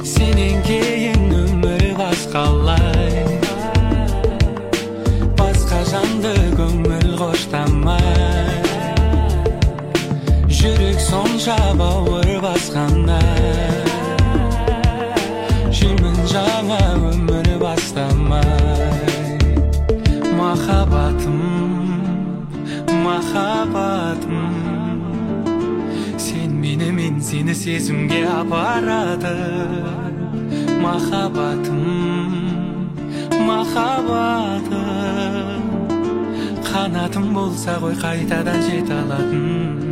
Сенен кейін өмір басқалай, басқа жанды көңіл қоштамай, жүрек сонша бауыр басқандай, жүрмін жаңа өмір бастамай. Махаббатым, махаббатым, сен мені, мен сені сезімге апарады. Махаббатым, махаббатым, қанатым болса ғой қайтадан жете алатын.